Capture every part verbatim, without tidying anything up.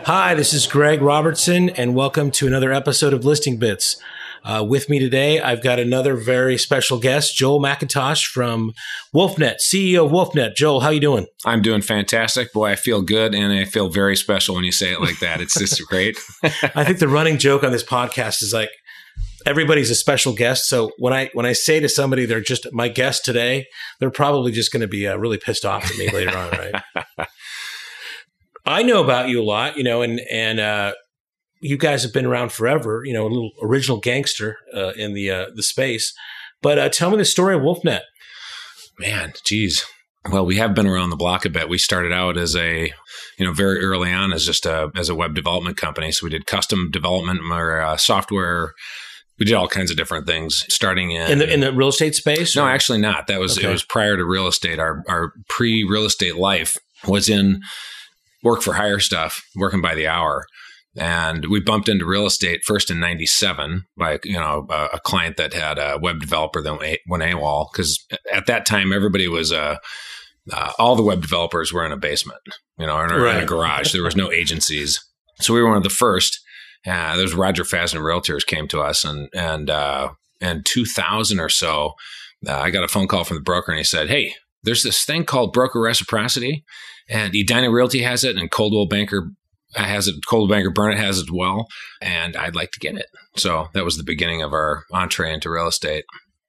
Hi, this is Greg Robertson, and welcome to another episode of Listing Bits. Uh, with me today, I've got another very special guest, Joel McIntosh from WolfNet, C E O of WolfNet. Joel, how you doing? I'm doing fantastic. Boy, I feel good, and I feel very special when you say it like that. It's just great. I think the running joke on this podcast is like, everybody's a special guest. So when I when I say to somebody they're just my guest today, they're probably just going to be uh, really pissed off at me later on, right? I know about you a lot, you know, and and uh, you guys have been around forever, you know, a little original gangster uh, in the uh, the space. But uh, tell me the story of WolfNet. Man, geez. Well, we have been around the block a bit. We started out as a, you know, very early on as just a as a web development company. So we did custom development or uh, software. We did all kinds of different things, starting in in the, in the real estate space. No, or? actually not. That was Okay. It was prior to real estate. Our our pre real estate life was in work for hire stuff, working by the hour. And we bumped into real estate first in ninety-seven by, you know, a, a client that had a web developer that went AWOL. Because at that time, everybody was, uh, uh, all the web developers were in a basement, you know, in a, Right. in a garage. There was no agencies. So we were one of the first. Uh, there was Roger Fasner Realtors came to us. And, and uh, in two thousand or so, uh, I got a phone call from the broker and he said, hey, there's this thing called broker reciprocity. And Edina Realty has it, and Coldwell Banker has it. Coldwell Banker Burnett has it as well. And I'd like to get it. So that was the beginning of our entree into real estate.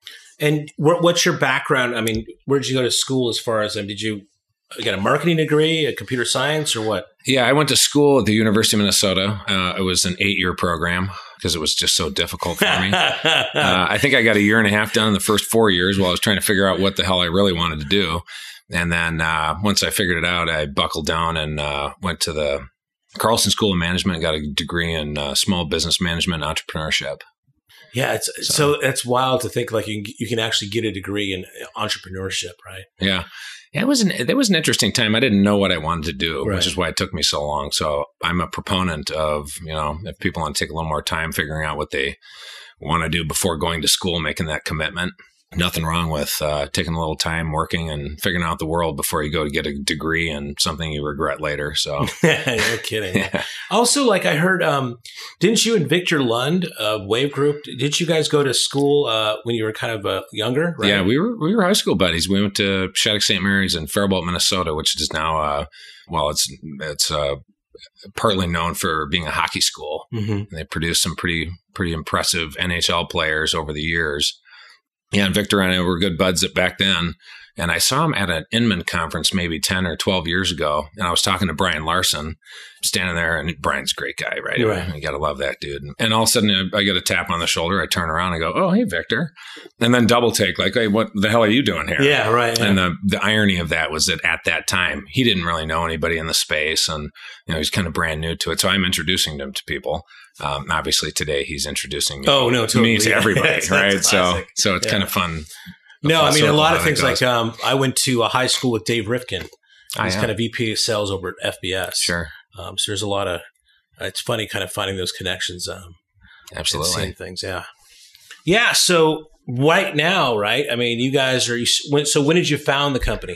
And wh- what's your background? I mean, where did you go to school as far as, um, did you get a marketing degree, a computer science, or what? Yeah, I went to school at the University of Minnesota. Uh, it was an eight-year program because it was just so difficult for me. uh, I think I got a year and a half done in the first four years while I was trying to figure out what the hell I really wanted to do. And then uh, once I figured it out, I buckled down and uh, went to the Carlson School of Management and got a degree in uh, small business management and entrepreneurship. Yeah, it's so, So- so it's wild to think like you can, you can actually get a degree in entrepreneurship, right? Yeah. Yeah, it was an it was an interesting time. I didn't know what I wanted to do, Right. which is why it took me so long. So I'm a proponent of, you know, if people want to take a little more time figuring out what they want to do before going to school, making that commitment. Nothing wrong with uh, taking a little time working and figuring out the world before you go to get a degree in something you regret later. So, No kidding. yeah. Also, like I heard, um, didn't you and Victor Lund of Wave Group, did you guys go to school uh, when you were kind of uh, younger? Right? Yeah, we were we were high school buddies. We went to Shattuck Saint Mary's in Faribault, Minnesota, which is now, uh, well, it's it's uh, partly known for being a hockey school. Mm-hmm. And they produced some pretty pretty impressive N H L players over the years. Yeah, and Victor and I were good buds at back then. And I saw him at an Inman conference maybe ten or twelve years ago. And I was talking to Brian Larson, standing there, and Brian's a great guy, right? Right. You got to love that dude. And all of a sudden, I get a tap on the shoulder. I turn around and go, oh, hey, Victor. And then double take, like, hey, what the hell are you doing here? Yeah, right. Yeah. And the, the irony of that was that at that time, he didn't really know anybody in the space. And, you know, he's kind of brand new to it. So I'm introducing him to people. Um, obviously, today he's introducing me, Oh, no, to me totally. to everybody, That's right? So, classic. so it's Yeah. kind of fun. No, I mean, a circle lot how of that things goes. like um, I went to a high school with Dave Rifkin. I He's am. kind of V P of sales over at F B S. Sure. Um, so there's a lot of, it's funny kind of finding those connections. Um, and Absolutely. seeing things. Yeah. Yeah. So right now, right? I mean, you guys are, you, when, so when did you found the company?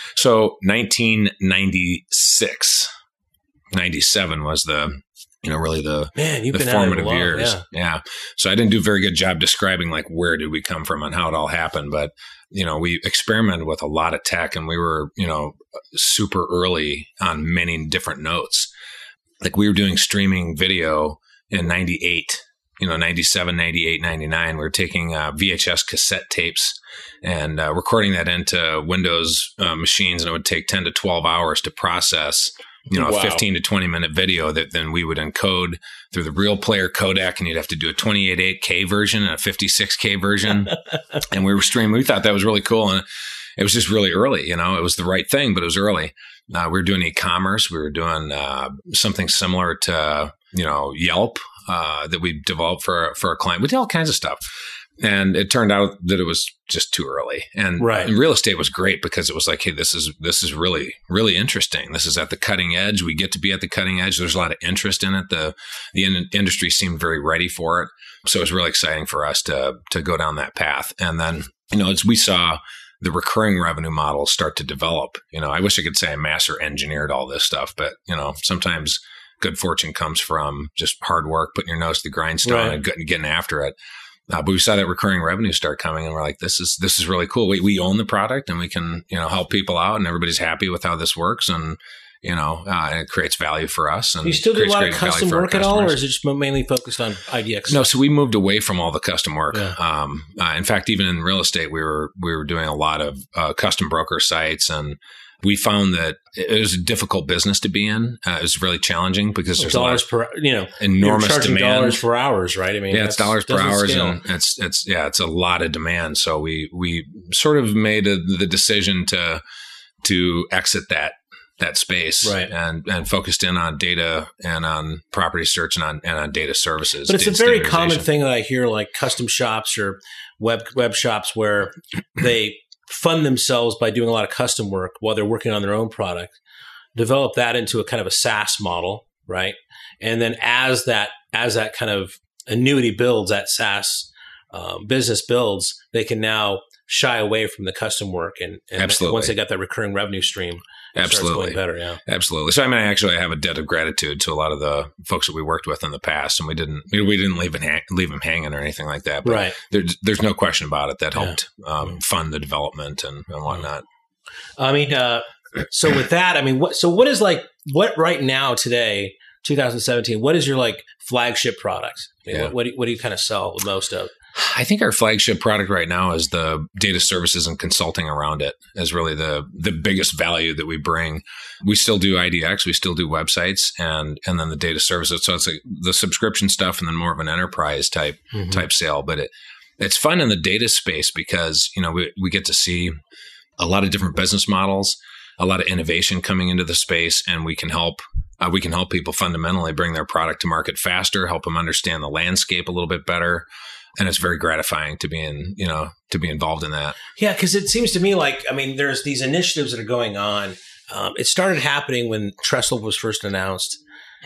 So nineteen ninety-six, ninety-seven was the, you know, really the, Man, you've the been at it a formative long, years. Yeah. Yeah. So I didn't do a very good job describing like where did we come from and how it all happened. But, you know, we experimented with a lot of tech and we were, you know, super early on many different notes. Like we were doing streaming video in ninety-eight, you know, ninety-seven, ninety-eight, ninety-nine. We were taking uh, V H S cassette tapes and uh, recording that into Windows uh, machines. And it would take ten to twelve hours to process, you know, Wow. a fifteen to twenty minute video that then we would encode through the Real Player codec. And you'd have to do a twenty-eight eight K version and a fifty-six K version. And we were streaming. We thought that was really cool. And it was just really early, you know, it was the right thing, but it was early. Uh, we were doing e-commerce. We were doing uh, something similar to, you know, Yelp uh, that we developed for, for a client. We did all kinds of stuff. And it turned out that it was just too early. And, Right. and real estate was great because it was like, hey, this is this is really, really interesting. This is at the cutting edge. We get to be at the cutting edge. There's a lot of interest in it. The the in- industry seemed very ready for it. So it was really exciting for us to to go down that path. And then, you know, as we saw the recurring revenue model start to develop, you know, I wish I could say I master engineered all this stuff, but, you know, sometimes good fortune comes from just hard work, putting your nose to the grindstone Right. and getting, getting after it. Uh, but we saw that recurring revenue start coming, and we're like, this is this is really cool. We we own the product, and we can you know help people out, and everybody's happy with how this works, and you know uh, and it creates value for us. And Do you still do a creates lot of great value custom for our work at all, or customers. is it just mainly focused on I D X? No, so we moved away from all the custom work. Yeah. Um, uh, in fact, even in real estate, we were we were doing a lot of uh, custom broker sites, and we found that it was a difficult business to be in. Uh, it was really challenging because there's dollars a lot per, you know, enormous you're charging demand. dollars for hours, right? I mean, Yeah, it's that's- dollars per doesn't hours, scale. and it's it's yeah, it's a lot of demand. So we we sort of made a, the decision to to exit that that space, Right. and and focused in on data and on property search and on and on data services. But it's a data very common standardization. thing that I hear, like custom shops or web web shops, where they fund themselves by doing a lot of custom work while they're working on their own product, develop that into a kind of a SaaS model, right? And then as that as that kind of annuity builds, that SaaS um, business builds, they can now shy away from the custom work, and, and Absolutely. once they got that recurring revenue stream, it starts Absolutely. going better. Yeah. Absolutely. So I mean, I actually have a debt of gratitude to a lot of the folks that we worked with in the past, and we didn't we didn't leave it hang, leave them hanging or anything like that. But Right. there's there's no question about it that Yeah. helped um, fund the development and, and whatnot. I mean, uh, so with that, I mean, what? So what is like what right now today, twenty seventeen? What is your like flagship product? I mean, Yeah. what, what, do you, what do you kind of sell the most of? I think our flagship product right now is the data services and consulting around it is really the the biggest value that we bring. We still do I D X, we still do websites, and and then the data services. So it's like the subscription stuff, and then more of an enterprise type Mhm. type sale. But it it's fun in the data space because you know we we get to see a lot of different business models, a lot of innovation coming into the space, and we can help. Uh, we can help people fundamentally bring their product to market faster, help them understand the landscape a little bit better. And it's very gratifying to be in, you know, to be involved in that. Yeah, because it seems to me like, I mean, there's these initiatives that are going on. Um, it started happening when Trestle was first announced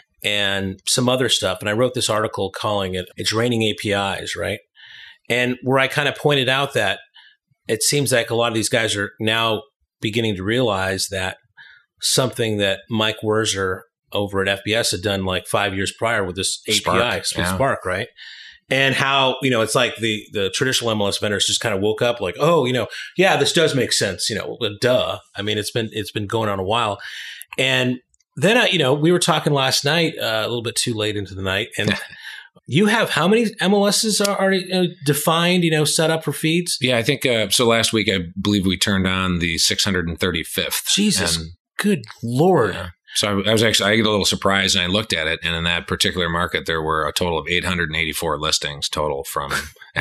and some other stuff. And I wrote this article calling it, It's Raining A P Is, right? And where I kind of pointed out that it seems like a lot of these guys are now beginning to realize that something that Mike Werzer over at F B S had done like five years prior with this Spark, A P I, yeah. Spark, right? And how, you know, it's like the the traditional M L S vendors just kind of woke up like, oh, you know, yeah, this does make sense. You know, well, duh. I mean, it's been it's been going on a while. And then, I, you know, we were talking last night, uh, a little bit too late into the night. And you have how many M L Ss are already uh, defined, you know, set up for feeds? Yeah, I think uh, so. Last week, I believe we turned on the six hundred thirty-fifth. Jesus, And, good Lord. yeah. So I, I was actually I get a little surprised, and I looked at it, and in that particular market, there were a total of eight hundred eighty-four listings total from.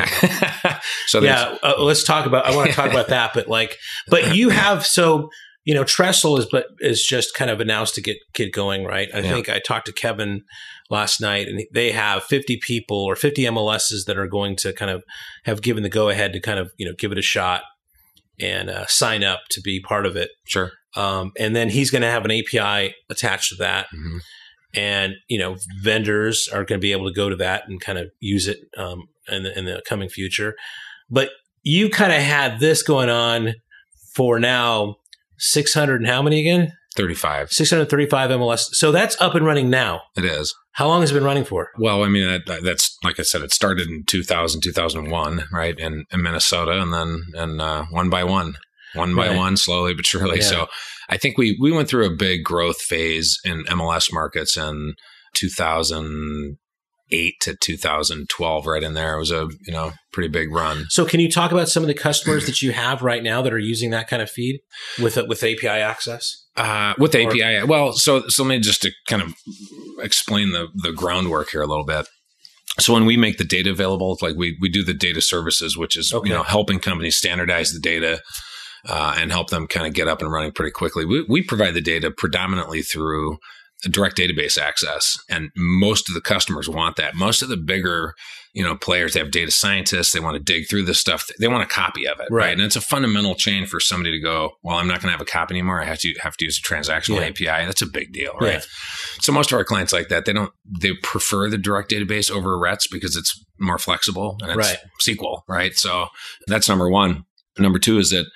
so there's- Yeah, uh, let's talk about. I want to talk about that, but like, but you have so you know Trestle is but is just kind of announced to get get going, right? I Yeah. think I talked to Kevin last night, and they have fifty people or fifty M L Ss that are going to kind of have given the go ahead to kind of you know give it a shot and uh, sign up to be part of it. sure. Um, and then he's going to have an A P I attached to that. Mhm. And, you know, vendors are going to be able to go to that and kind of use it um, in, the, in the coming future. But you kind of had this going on for now six hundred and how many again? thirty-five. six hundred thirty-five M L S. So that's up and running now. It is. How long has it been running for? Well, I mean, that, that's like I said, it started in two thousand, two thousand one, right, in, in Minnesota, and then and uh, one by one, one by Right. one, slowly but surely. Yeah. So I think we we went through a big growth phase in M L S markets in two thousand eight to two thousand twelve, right in there. It was a you know pretty big run. So can you talk about some of the customers that you have right now that are using that kind of feed with with A P I access? Uh, with the Or- A P I, well, so so let me just to kind of explain the the groundwork here a little bit. So when we make the data available, like we we do the data services, which is Okay. you know helping companies standardize the data uh, and help them kind of get up and running pretty quickly. We we provide the data predominantly through direct database access, and most of the customers want that. Most of the bigger you know players, they have data scientists, they want to dig through this stuff, they want a copy of it, Right. right? And it's a fundamental change for somebody to go, well, I'm not going to have a copy anymore, I have to have to use a transactional Yeah. A P I. That's a big deal, right? Yeah. So most of our clients like that, they don't they prefer the direct database over R E T S because it's more flexible and it's Right. S Q L, right? So that's number one. Number two is that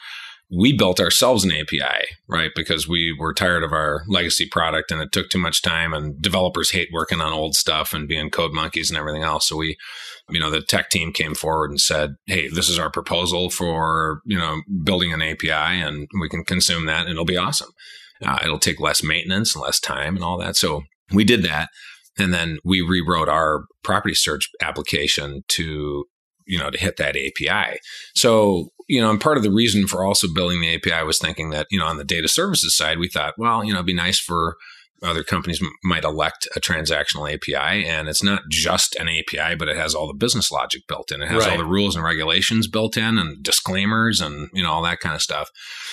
we built ourselves an A P I, right? Because we were tired of our legacy product and it took too much time, and developers hate working on old stuff and being code monkeys and everything else. So we, you know, the tech team came forward and said, hey, this is our proposal for, you know, building an A P I, and we can consume that and it'll be awesome. Uh, it'll take less maintenance and less time and all that. So we did that. And then we rewrote our property search application to, you know, to hit that A P I. So, you know, and part of the reason for also building the A P I was thinking that, you know, on the data services side, we thought, well, you know, it'd be nice for other companies m- might elect a transactional A P I. And it's not just an A P I, but it has all the business logic built in. It has Right. all the rules and regulations built in and disclaimers and, you know, all that kind of stuff.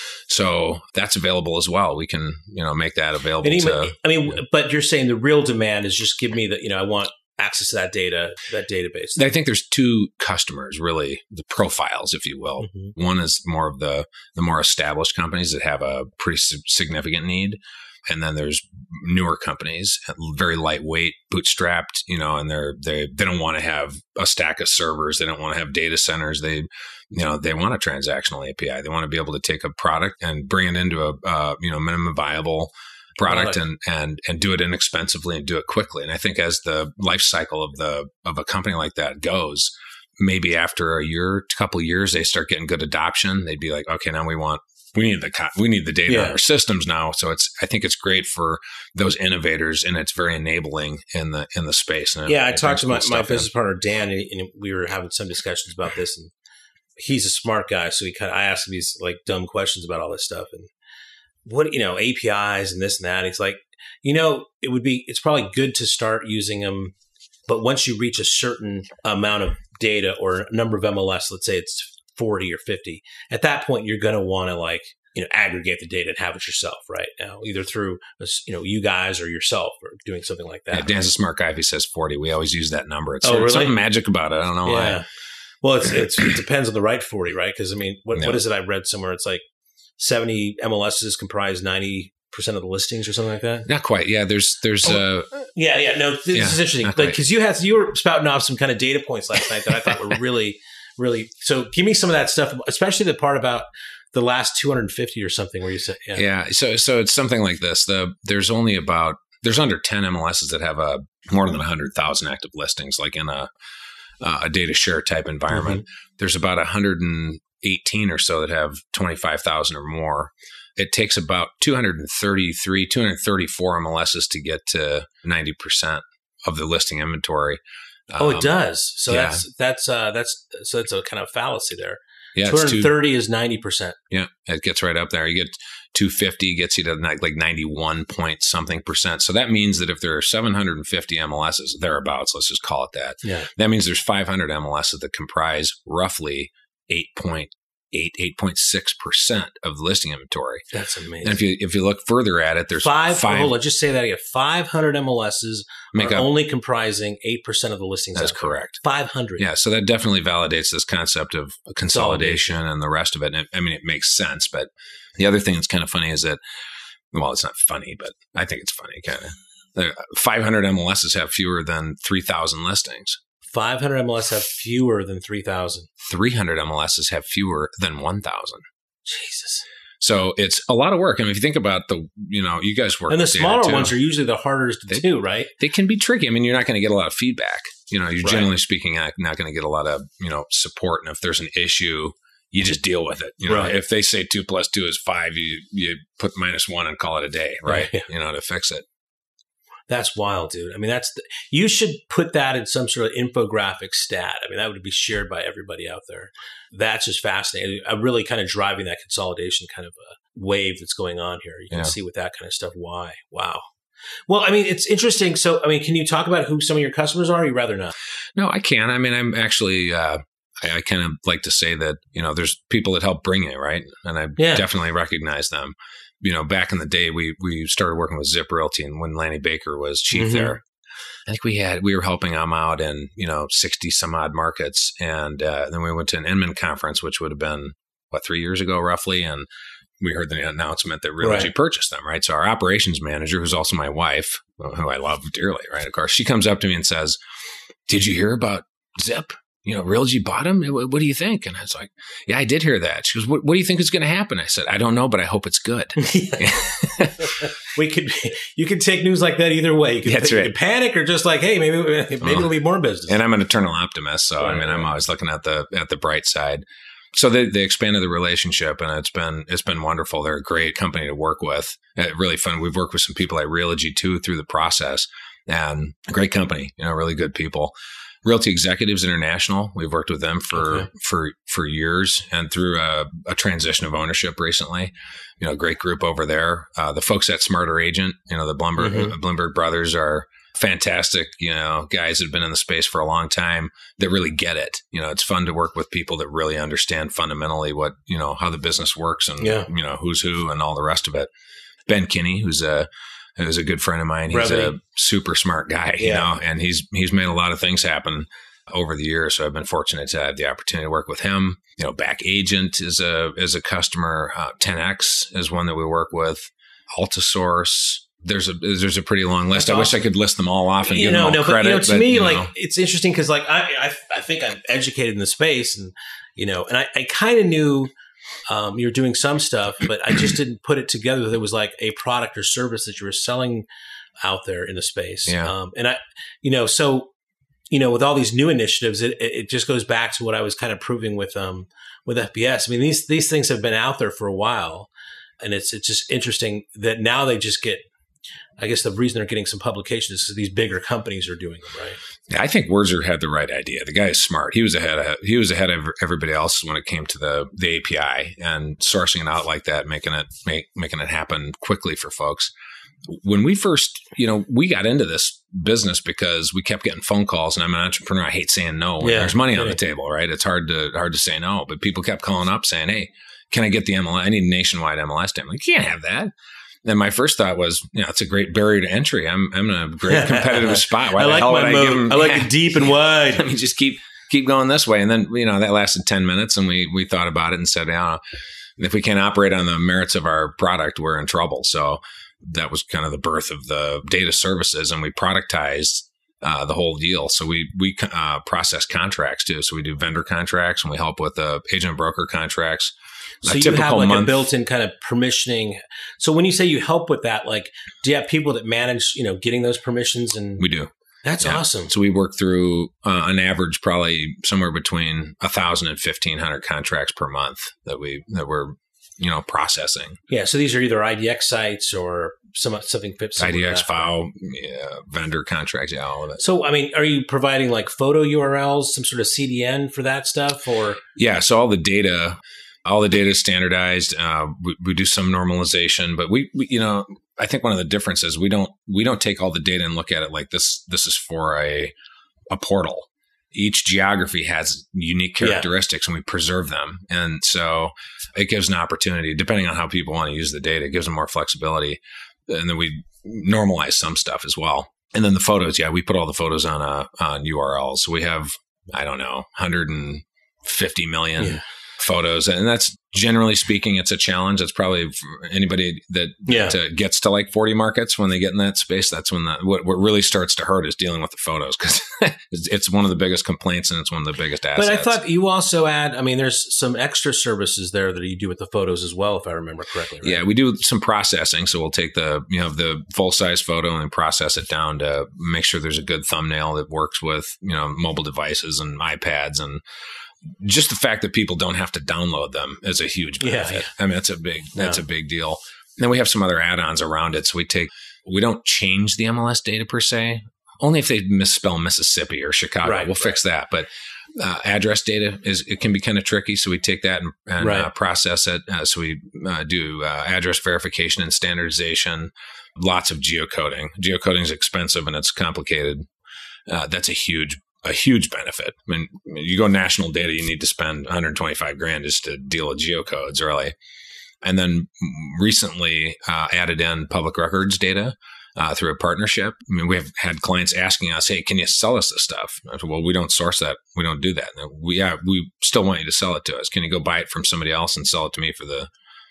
So that's available as well. We can, you know, make that available And even, to, I mean, you know. but you're saying the real demand is just give me the, you know, I want access to that data, that database. I think there's two customers, really, the profiles, if you will. Mm-hmm. One is more of the the more established companies that have a pretty significant need. And then there's newer companies, very lightweight, bootstrapped, you know, and they're they they don't want to have a stack of servers. They don't want to have data centers. They, you know, they want a transactional A P I. They want to be able to take a product and bring it into a uh, you know minimum viable product and and and do it inexpensively and do it quickly. And I think as the life cycle of the of a company like that goes, maybe after a year, a couple of years, they start getting good adoption. They'd be like, okay, now we want we need the we need the data Yeah. in our systems now. So it's I think it's great for those innovators, and it's very enabling in the in the space. And Yeah, I it talked to my, brings my cool stuff in. business partner, Dan, and, and we were having some discussions about this, and he's a smart guy. So he kind of, I asked him these like dumb questions about all this stuff and what, you know, A P Is and this and that. He's like, you know, it would be, it's probably good to start using them. But once you reach a certain amount of data or number of M L S, let's say it's forty or fifty, at that point, you're going to want to like, you know, aggregate the data and have it yourself right now, either through, you know, you guys or yourself or doing something like that. Yeah, Dan's a smart guy if he says forty. We always use that number. It's Oh, really? something magic about it. I don't know Yeah. why. Well, it's, it's, it depends on the right forty, right? Because I mean, what, Yeah. what is it I read somewhere? It's like seventy M L Ss comprise ninety percent of the listings or something like that. Not quite. Yeah, there's there's uh Yeah, yeah. No, this Yeah, is interesting. not Like, quite. because you had you were spouting off some kind of data points last night that I thought were really, really. So, give me some of that stuff, especially the part about the last two hundred fifty or something, where you said, yeah, yeah. So so it's something like this. The there's only about there's under ten M L Ss that have a more than one hundred thousand active listings, like in a uh, a data share type environment. Mm-hmm. There's about one hundred eighteen or so that have twenty-five thousand or more. It takes about two hundred thirty-three, two hundred thirty-four M L Ss to get to ninety percent of the listing inventory. Oh, Um, it does. So yeah. that's that's uh, that's so that's a kind of fallacy there. Yeah, two it's hundred two, thirty is ninety percent. yeah, it gets right up there. You get two fifty, gets you to like like ninety-one point something percent. So that means that if there are seven hundred fifty M L Ss, thereabouts, let's just call it that, Yeah. that means there's five hundred M L Ss that comprise roughly eight point eight, eight point six percent of the listing inventory. That's amazing. And if you if you look further at it, there's five. five Hold on, just say that again. Five hundred M L Ss make are up. only comprising eight percent of the listings. That's out there. correct. Five hundred. Yeah, so that definitely validates this concept of consolidation and the rest of it. And it, I mean, it makes sense. But the other thing that's kind of funny is that, well, it's not funny, but I think it's funny, kind of. five hundred M L Ss have fewer than three thousand listings. Five hundred M L S have fewer than three thousand. three hundred M L Ss have fewer than one thousand. Jesus. So it's a lot of work. I mean, if you think about the, you know, you guys work And the with data smaller too. ones are usually the harder to They- do, right? They can be tricky. I mean, you're not going to get a lot of feedback. You know, you're Right. generally speaking not, not going to get a lot of, you know, support. And if there's an issue, you just deal with it. You know, Right. if they say two plus two is five, you you put minus one and call it a day, right? Yeah. You know, to fix it. That's wild, dude. I mean, that's the, you should put that in some sort of infographic stat. I mean, that would be shared by everybody out there. That's just fascinating. I'm really kind of driving that consolidation kind of a wave that's going on here. You can Yeah. see with that kind of stuff why. Wow. Well, I mean, it's interesting. So, I mean, can you talk about who some of your customers are? Or you rather not? No, I can. I mean, I'm actually, uh, I, I kind of like to say that, you know, there's people that help bring it, right? And I Yeah. definitely recognize them. You know, back in the day, we we started working with Zip Realty, and when Lanny Baker was chief Mhm. there, I think we had we were helping them out in, you know, sixty some odd markets, and uh, then we went to an Inman conference, which would have been what three years ago, roughly, and we heard the announcement that Realogy Right. purchased them, right? So our operations manager, who's also my wife, who I love dearly, right? Of course, she comes up to me and says, "Did you hear about Zip? you know, Realogy bought him. What, what do you think? And I was like, yeah, I did hear that. She goes, what, what do you think is going to happen? I said, I don't know, but I hope it's good. we could, you could take news like that either way. You could, That's you right. could panic or just like, hey, maybe, maybe oh. there'll be more business. And I'm an eternal optimist. So, right, I mean, right. I'm always looking at the, at the bright side. So they, they expanded the relationship, and it's been it's been wonderful. They're a great company to work with. Uh, really fun. We've worked with some people at Realogy too through the process, and a great company. You know, really good people. Realty Executives International. We've worked with them for okay. for for years, and through a, a transition of ownership recently. You know, great group over there. Uh, the folks at Smarter Agent. You know, the Bloomberg mm-hmm. Bloomberg brothers are fantastic, you know, guys that have been in the space for a long time that really get it. You know, it's fun to work with people that really understand fundamentally what, you know, how the business works and, yeah. you know, who's who and all the rest of it. Ben Kinney, who's a, who's a good friend of mine. He's Brevity. a super smart guy, you yeah. know, and he's, he's made a lot of things happen over the years. So I've been fortunate to have the opportunity to work with him. You know, Back Agent is a, is a customer. Uh, ten X is one that we work with. Altisource. There's a there's a pretty long list. That's I awesome. wish I could list them all off and you give know, them all no, credit. But, you know, to but, me, you like know. it's interesting because, like, I, I I think I'm educated in the space, and you know, and I, I kind of knew um, you were doing some stuff, but I just didn't put it together that it was like a product or service that you were selling out there in the space. Yeah. Um, and I, you know, so you know, with all these new initiatives, it it just goes back to what I was kind of proving with um with F B S. I mean, these these things have been out there for a while, and it's it's just interesting that now they just get. I guess the reason they're getting some publications is because these bigger companies are doing them, right? Yeah, I think Wurzer had the right idea. The guy is smart. He was ahead of he was ahead of everybody else when it came to the the A P I and sourcing it out like that, making it make making it happen quickly for folks. When we first, you know, we got into this business because we kept getting phone calls, and I'm an entrepreneur. I hate saying no when yeah, there's money on yeah. the table, right? It's hard to hard to say no, but people kept calling up saying, "Hey, can I get the M L S? I need a nationwide M L S." I'm like, "You can't have that." And my first thought was, you know, it's a great barrier to entry. I'm I'm in a great competitive spot. Why I the like hell my would mode. I give them? I like yeah. it deep and wide. Let me just keep keep going this way. And then, you know, that lasted ten minutes, and we we thought about it and said, oh, if we can't operate on the merits of our product, we're in trouble. So that was kind of the birth of the data services, and we productized uh, the whole deal. So we we uh, process contracts too. So we do vendor contracts, and we help with uh, agent and broker contracts. So you have like month. a built-in kind of permissioning. So when you say you help with that, like, do you have people that manage, you know, getting those permissions? And we do. That's yeah. awesome. So we work through uh, an average, probably somewhere between a thousand and fifteen hundred contracts per month that we that we're you know processing. Yeah. So these are either I D X sites or some something. I D X file, yeah, vendor contracts, yeah, all of it. So I mean, are you providing like photo U R Ls, some sort of C D N for that stuff, or yeah? So all the data. All the data is standardized. Uh, we, we do some normalization, but we, we, you know, I think one of the differences we don't we don't take all the data and look at it like this. This is for a a portal. Each geography has unique characteristics, yeah. and we preserve them. And so it gives an opportunity, depending on how people want to use the data, it gives them more flexibility. And then we normalize some stuff as well. And then the photos, yeah, we put all the photos on uh, on U R Ls. So we have, I don't know, one hundred fifty million. Yeah. Photos, and that's generally speaking, it's a challenge. It's probably for anybody that, yeah. that gets to like forty markets when they get in that space. That's when the what, what really starts to hurt is dealing with the photos, because it's, it's one of the biggest complaints and it's one of the biggest assets. But I thought you also add, I mean, there's some extra services there that you do with the photos as well, if I remember correctly. Right? Yeah, we do some processing. So we'll take the you know the full size photo and then process it down to make sure there's a good thumbnail that works with you know mobile devices and iPads and. Just the fact that people don't have to download them is a huge benefit. Yeah. I mean, that's a big, that's yeah. a big deal. And then we have some other add-ons around it. So we take, we don't change the M L S data per se, only if they misspell Mississippi or Chicago. Right, we'll right. fix that. But uh, address data is, it can be kind of tricky. So we take that and, and right. uh, process it. Uh, so we uh, do uh, address verification and standardization, lots of geocoding. Geocoding is expensive and it's complicated. Uh, that's a huge A huge benefit. I mean, you go national data, you need to spend one hundred twenty-five grand just to deal with geocodes, really. And then recently uh, added in public records data uh, through a partnership. I mean, we have had clients asking us, "Hey, can you sell us this stuff?" I said, well, we don't source that. We don't do that. And we yeah, we still want you to sell it to us. Can you go buy it from somebody else and sell it to me for the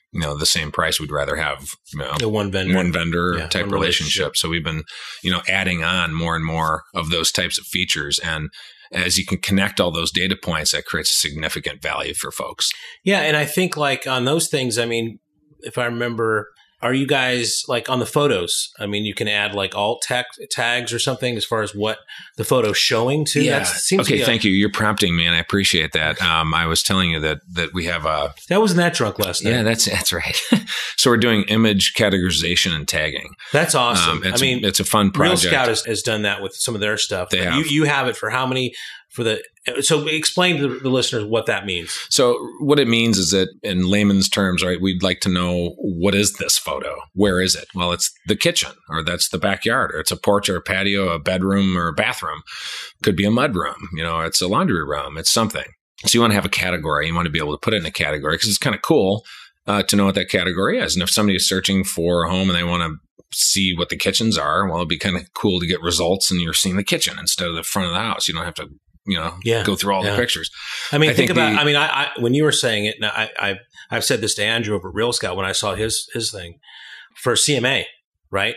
you know, the same price. We'd rather have, you know, the one vendor, one vendor yeah, type one relationship. relationship. So we've been, you know, adding on more and more of those types of features. And as you can connect all those data points, that creates significant value for folks. Yeah. And I think like on those things, I mean, if I remember, are you guys like on the photos? I mean, you can add like alt tag, tags or something as far as what the photo's showing to. Yeah. That seems okay. to be Thank a, you. You're prompting me, and I appreciate that. Um, I was telling you that that we have a. That wasn't that drunk last night. Yeah, that's that's right. So we're doing image categorization and tagging. That's awesome. Um, it's, I mean, it's a fun project. Real Scout has, has done that with some of their stuff. They but have. You, you have it for how many? For the so explain to the, the listeners what that means. So what it means is that in layman's terms, right, we'd like to know, what is this photo? Where is it? Well, it's the kitchen, or that's the backyard, or it's a porch or a patio, a bedroom or a bathroom. Could be a mud room, you know, it's a laundry room, it's something. So you want to have a category. You want to be able to put it in a category because it's kind of cool uh, to know what that category is. And if somebody is searching for a home and they want to see what the kitchens are, well, it'd be kind of cool to get results and you're seeing the kitchen instead of the front of the house. You don't have to, you know, yeah, go through all yeah. the pictures. I mean, I think, think about, the, I mean, I, I, when you were saying it, now I, I, I've said this to Andrew over at Real Scout when I saw his, his thing for C M A, right?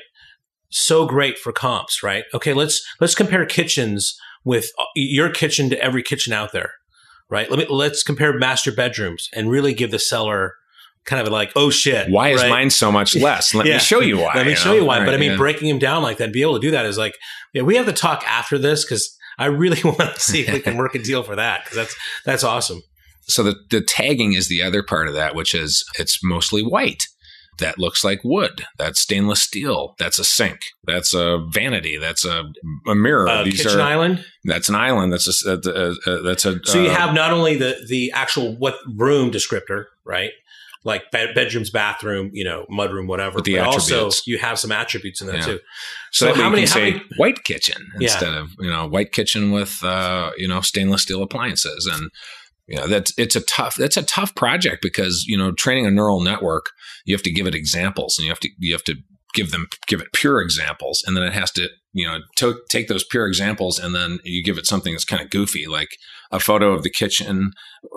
So great for comps, right? Okay. Let's, let's compare kitchens with your kitchen to every kitchen out there, right? Let me, let's compare master bedrooms and really give the seller kind of like, oh shit. Why is right? mine so much less? Let yeah. me show you why. Let me you show know? you why. Right, but I mean, yeah. breaking him down like that, be able to do that is like, yeah, we have to talk after this because I really want to see if we can work a deal for that because that's that's awesome. So the, the tagging is the other part of that, which is it's mostly white. That looks like wood. That's stainless steel. That's a sink. That's a vanity. That's a, a mirror. Uh, These kitchen are, island. That's an island. That's a, a, a, a that's a. So you uh, have not only the the actual what room descriptor, right? Like bed, bedrooms, bathroom, you know, mudroom, whatever. With the but also attributes. you have some attributes in there Yeah. too. So, So that way how you many- can how say many- white kitchen Yeah. instead of, you know, white kitchen with, uh, you know, stainless steel appliances. And, you know, that's, it's a tough, that's a tough project because, you know, training a neural network, you have to give it examples and you have to, you have to give them, give it pure examples. And then it has to, you know, to, take those pure examples and then you give it something that's kind of goofy, like a photo of the kitchen,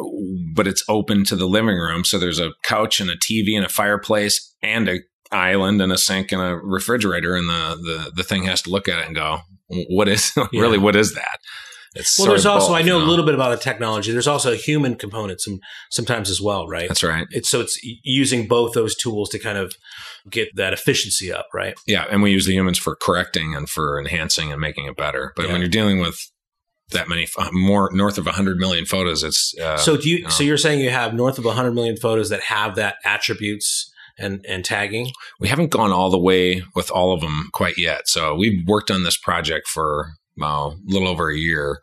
but it's open to the living room. So there's a couch and a T V and a fireplace and a island and a sink and a refrigerator. And the, the, the thing has to look at it and go, what is really, Yeah. what is that? It's Well, sort there's of also both, I know you a little bit about the technology. There's also a human component some sometimes as well, right? That's right. It's so it's using both those tools to kind of get that efficiency up, right? Yeah. And we use the humans for correcting and for enhancing and making it better. But Yeah. when you're dealing with that many, uh, more north of one hundred million photos, it's. Uh, So do you? you know. So you're saying you have north of one hundred million photos that have that attributes and and tagging? We haven't gone all the way with all of them quite yet. So we've worked on this project for well, a little over a year,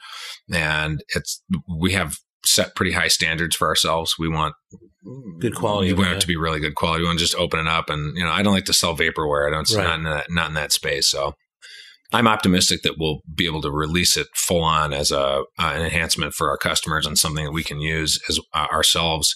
and it's we have set pretty high standards for ourselves. We want Good quality We want of it it. to be really good quality. We want to just open it up, and you know, I don't like to sell vaporware. I don't. It's Right. not in that not in that space. So I'm optimistic that we'll be able to release it full on as a uh, an enhancement for our customers and something that we can use as uh, ourselves.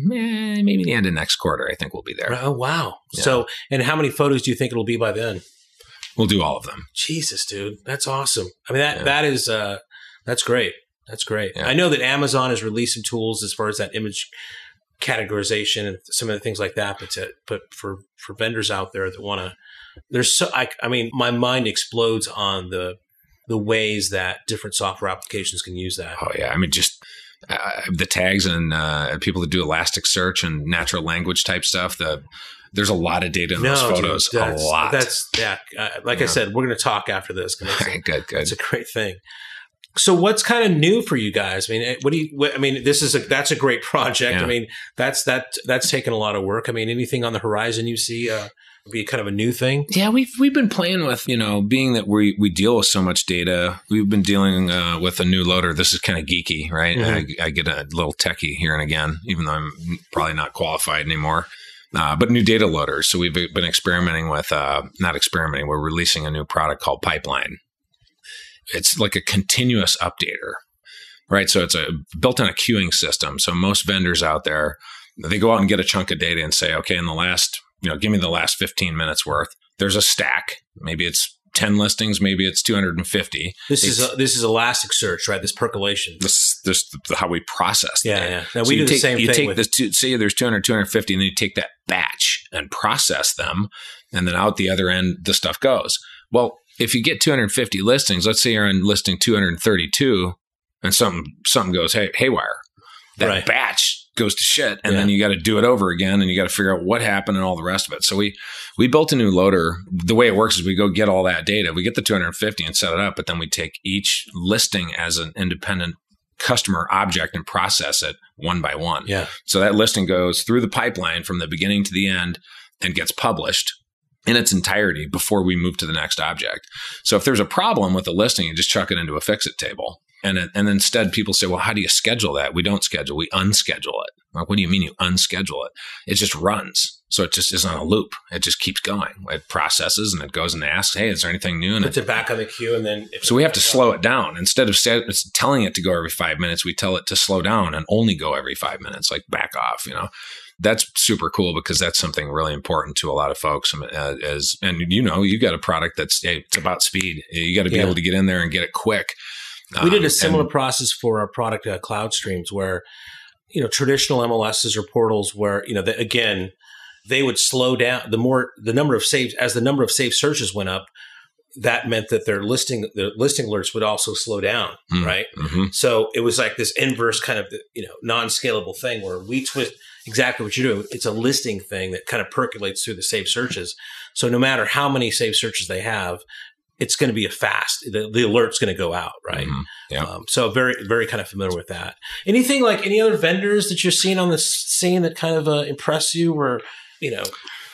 Eh, maybe the end of next quarter, I think we'll be there. Oh wow! Yeah. So and how many photos do you think it'll be by then? We'll do all of them. Jesus, dude, that's awesome. I mean that Yeah. that is uh that's great. That's great. Yeah. I know that Amazon has released some tools as far as that image categorization and some of the things like that. But to, but for for vendors out there that want to, there's so I, I mean, my mind explodes on the the ways that different software applications can use that. Oh yeah, I mean just uh, the tags and uh, people that do Elasticsearch and natural language type stuff. The there's a lot of data in those dude, photos. that's, a lot. That's yeah. Uh, like I Yeah. said, we're going to talk after this. 'Cause it's, All right, good, good. it's a great thing. So what's kind of new for you guys? I mean, what do you, what, I mean, this is a, that's a great project. Yeah. I mean, that's, that, that's taken a lot of work. I mean, anything on the horizon you see, uh, be kind of a new thing? Yeah, we've we've been playing with, you know, being that we we deal with so much data. We've been dealing uh, with a new loader. This is kind of geeky, right? Mhm. I, I get a little techie here and again, even though I'm probably not qualified anymore. Uh, but new data loaders. So we've been experimenting with, uh, not experimenting. We're releasing a new product called Pipeline. It's like a continuous updater, right? So it's a built on a queuing system. So most vendors out there, they go out and get a chunk of data and say, okay, in the last, you know, give me the last fifteen minutes worth. There's a stack. Maybe it's ten listings. Maybe it's two hundred fifty. This It's- is, a, this is Elasticsearch, right? This percolation. This, just how we process Yeah, that. yeah. Now, So we you do the take, same you thing take with- this two, say there's two hundred, two hundred fifty, and then you take that batch and process them, and then out the other end, the stuff goes. Well, if you get two hundred fifty listings, let's say you're on listing two hundred thirty-two, and something something goes hey, haywire, that Right. batch goes to shit, and Yeah. then you got to do it over again, and you got to figure out what happened and all the rest of it. So we we built a new loader. The way it works is we go get all that data, we get the two hundred fifty and set it up, but then we take each listing as an independent customer object and process it one by one. Yeah. So that listing goes through the pipeline from the beginning to the end and gets published in its entirety before we move to the next object. So if there's a problem with the listing, you just chuck it into a fix-it table. And it, and instead people say, well, how do you schedule that? We don't schedule, we unschedule it. Like, what do you mean you unschedule it? It just runs. So it just is on a loop. It just keeps going. It processes and it goes and asks, hey, is there anything new? And Puts it, it back on the queue, and then if so we have to slow it down. Instead of set, telling it to go every five minutes, we tell it to slow down and only go every five minutes, like back off, you know. That's super cool because that's something really important to a lot of folks. Uh, as and you know, you got a product that's hey, it's about speed. You got to be Yeah. able to get in there and get it quick. We did a Um, similar and- process for our product, uh, Cloud Streams, where, you know, traditional M L Ss or portals where, you know, the, again, they would slow down the more, the number of saves, as the number of saved searches went up, that meant that their listing, their listing alerts would also slow down, Mm, right? mhm. So it was like this inverse kind of, you know, non-scalable thing where we twist exactly what you're doing. It's a listing thing that kind of percolates through the saved searches. So no matter how many saved searches they have, it's going to be a fast, the, the alert's going to go out, right? Mhm. Yeah. Um, so very, very kind of familiar with that. Anything like any other vendors that you're seeing on the scene that kind of uh, impress you or, you know?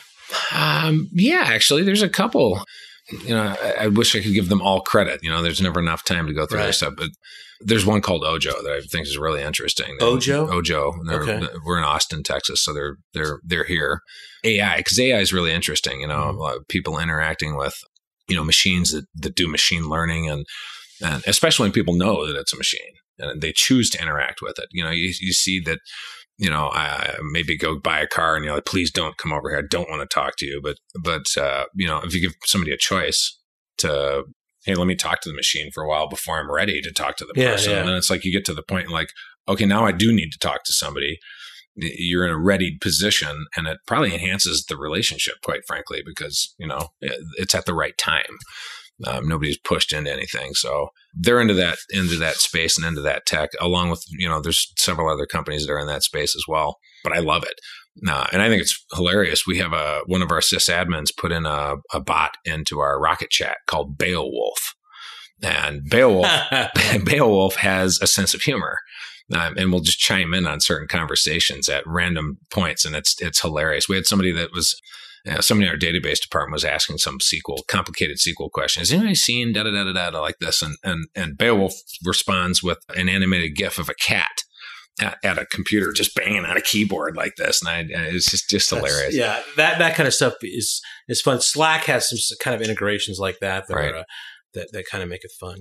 Um, yeah, actually, there's a couple. You know, I, I wish I could give them all credit. You know, there's never enough time to go through Right. this stuff. But there's one called Ojo that I think is really interesting. Ojo? Ojo. They're- Okay. We're in Austin, Texas, so they're they're they're here. A I, because A I is really interesting. You know, Mhm. a lot of people interacting with you know machines that that do machine learning, and and especially when people know that it's a machine and they choose to interact with it. You know, you you see that. You know, I maybe go buy a car and you're like, please don't come over here. I don't want to talk to you. But, but, uh, you know, if you give somebody a choice to, hey, let me talk to the machine for a while before I'm ready to talk to the Yeah, person. yeah. And then it's like you get to the point like, okay, now I do need to talk to somebody. You're in a readied position, and it probably enhances the relationship, quite frankly, because, you know, it's at the right time. Um, nobody's pushed into anything. So they're into that, into that space and into that tech, along with, you know, there's several other companies that are in that space as well, but I love it. Uh, and I think it's hilarious. We have a, one of our sysadmins put in a, a bot into our Rocket Chat called Beowulf, and Beowulf, Beowulf has a sense of humor. Um, and we'll just chime in on certain conversations at random points. And it's, it's hilarious. We had somebody that was, Uh, somebody in our database department was asking some S Q L, complicated S Q L question. Has anybody seen da da da da da like this? And and and Beowulf responds with an animated GIF of a cat at, at a computer just banging on a keyboard like this, and I, it's just just hilarious. That's- yeah, that that kind of stuff is is fun. Slack has some s- kind of integrations like that that Right. are, uh, that that kind of make it fun.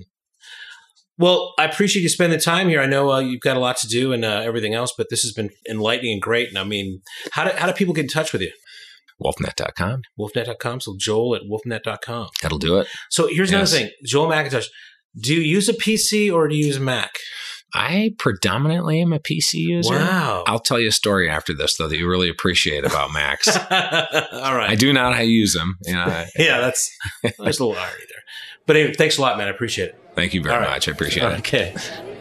Well, I appreciate you spending the time here. I know uh, you've got a lot to do and uh, everything else, but this has been enlightening and great. And I mean, how do how do people get in touch with you? wolfnet dot com. wolfnet dot com. So Joel at wolfnet dot com. That'll do it. So here's Yes. another thing. Joel McIntosh, do you use a P C or do you use a Mac? I predominantly am a P C user. Wow. I'll tell you a story after this, though, that you really appreciate about Macs. All right. I do not use them. You know, I- Yeah, that's there's a little irony there. But anyway, thanks a lot, man. I appreciate it. thank you very All right. much. I appreciate it. Okay.